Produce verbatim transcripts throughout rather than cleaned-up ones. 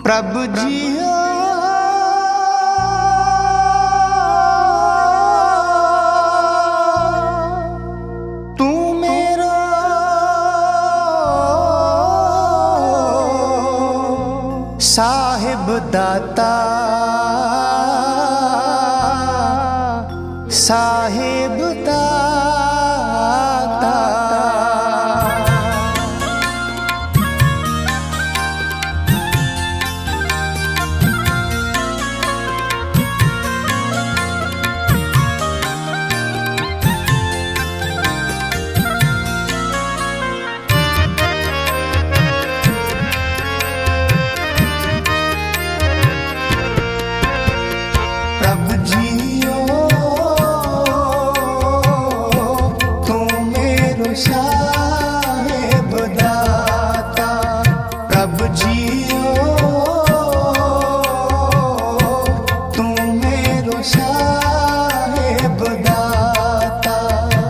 प्रभु जियो तू मेरो साहिब दाता साहिब दाता। प्रभु जियो तू मेरो साहिब दाता। प्रभु जियो तू मेरो साहिब दाता।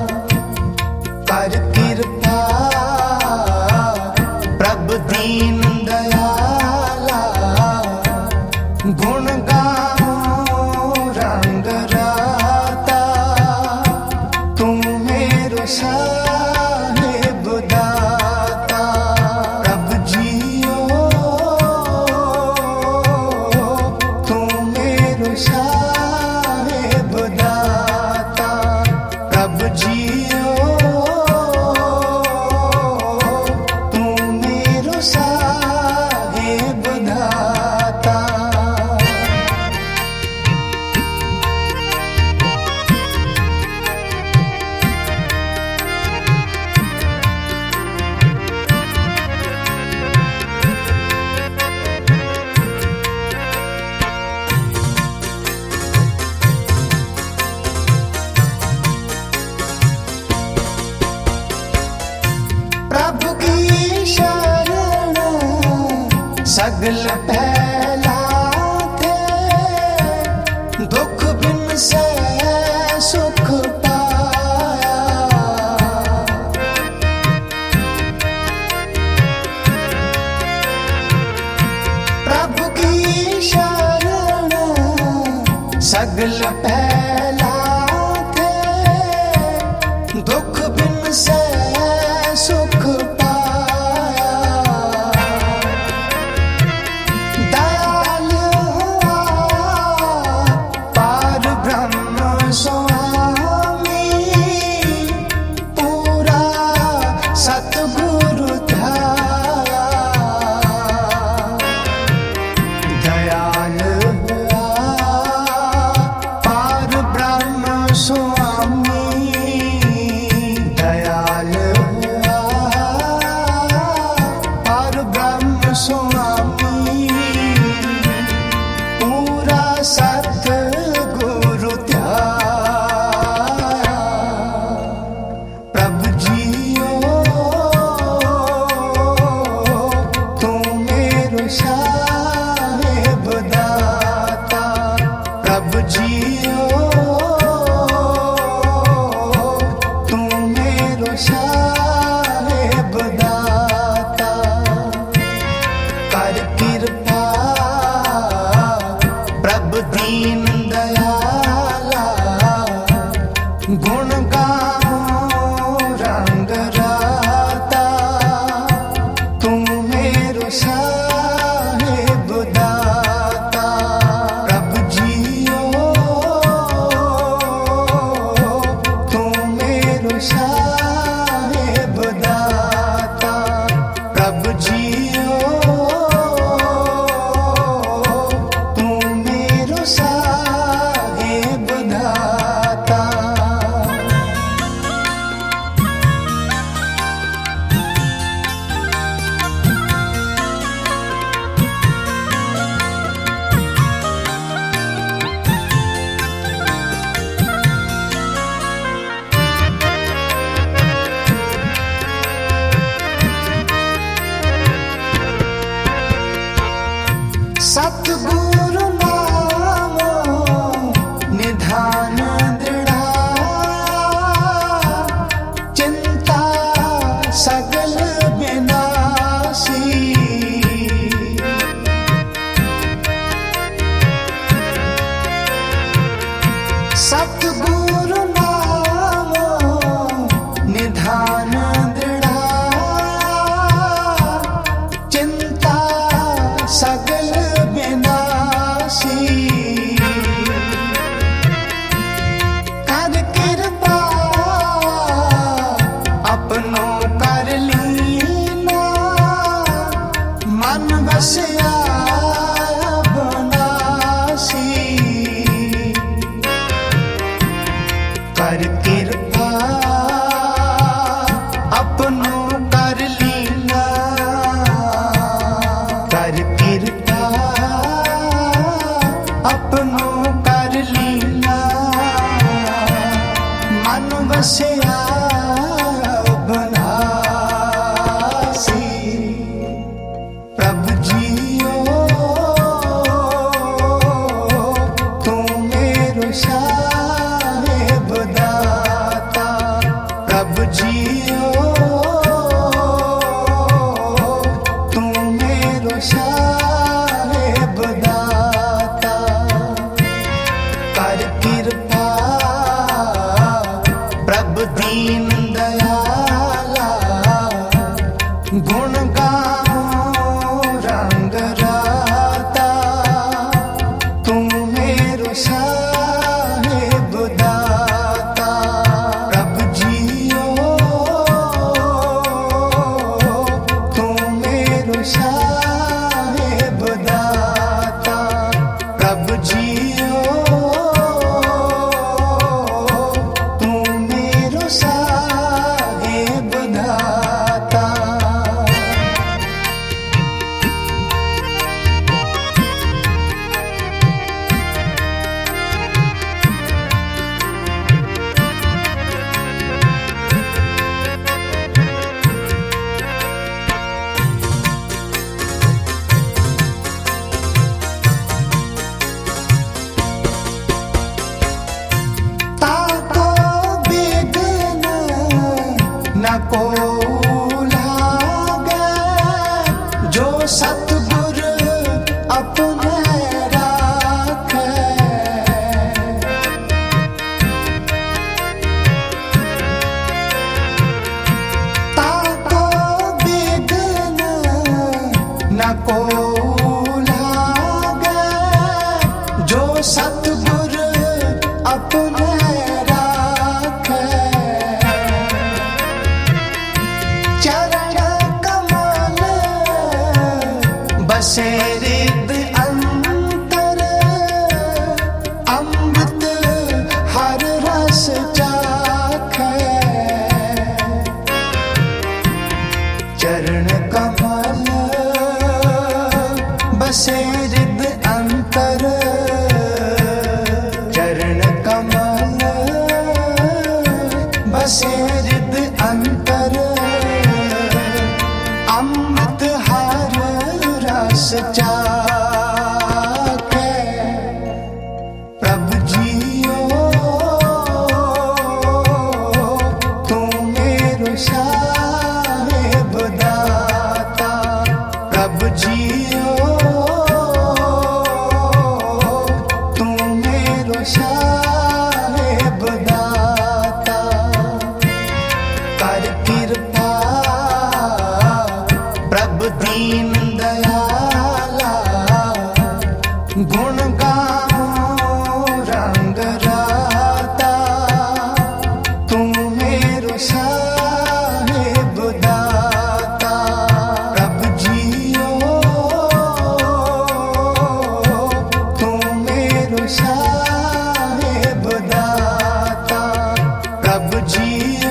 कर कृपा प्रभु दीन दयाला गुण गाओ रंग राता। तू मेरो साहिब दाता। प्रभु जियो तू मेरो साहिब दाता। प्रभु जियो तू मेरो साहिब दाता। प्रभु की शरण सगल पहला थे। दुख बिन से सुख पाया। प्रभु की शरण सगल पहला थे। दुख बिन से सुख पाया। दयाल हुआ पार ब्रह्म स्वामी। पूरा सतगुरु ध्याया। दयाल हुआ पार ब्रह्म स्वामी। दयाल हुआ पार ब्रह्म स्वामी। पूरा सतगुरु ध्याया। प्रभु जियो तू मेरो साहिब दाता। प्रभु जियो तू मेरो साहिब दाता। कर कृपा प्रभु दीन दयाला गुण गाओ रंग राता। तू मेरो साहिब दाता। प्रभु जियो तू मेरो साहिब दाता। प्रभु जियो तू मेरो साहिब दाता। सतगुरु नामो निधान दृढ़ा। चिंता सगल विनाशी। मन बसिया बनासी कर कृपा अपनों कर लीला कर कृपा अपनों कर लीला मन बसिया दीन दयाला गुण गाओ रंग राता तू मेरो साहिब दाता प्रभु जियो तू मेरो साहिब दाता प्रभु जियो को लागे जो सतगुर अपने राखे ताको बिघ्न न को लागे जो सतगुर अपने बसे रिद अंतर अमृत हर रस चाखे चरण कमल बसे रिद अंतर चरण कमल बसे रिद अंतर अमृत हर रस चाखे प्रभु जियो तू मेरो साहिब दाता प्रभु जियो तू मेरो साहिब दाता कर कृपा प्रभु दीन दयाला गुण गाओ रंग राता तू मेरो साहिब दाता प्रभु जियो तू मेरो साहिब दाता प्रभु जियो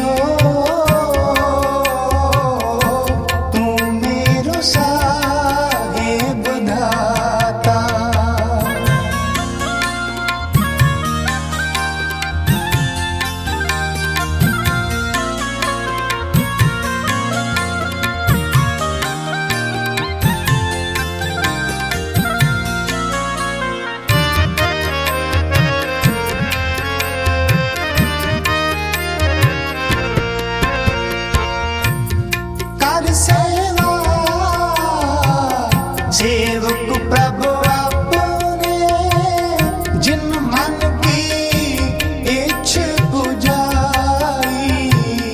सेवक प्रभु अपने जिन मन की इच्छ बुझाई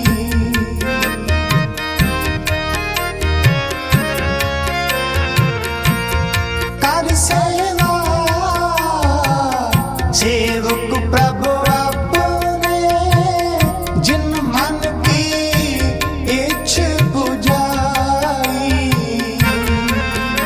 कर सेवा सेवक प्रभु अपने जिन मन की इच्छ बुझाई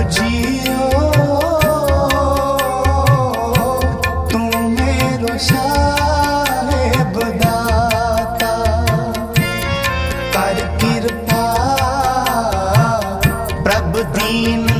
जियो तू मेरो साहेब दाता कर कृपा प्रभु दीन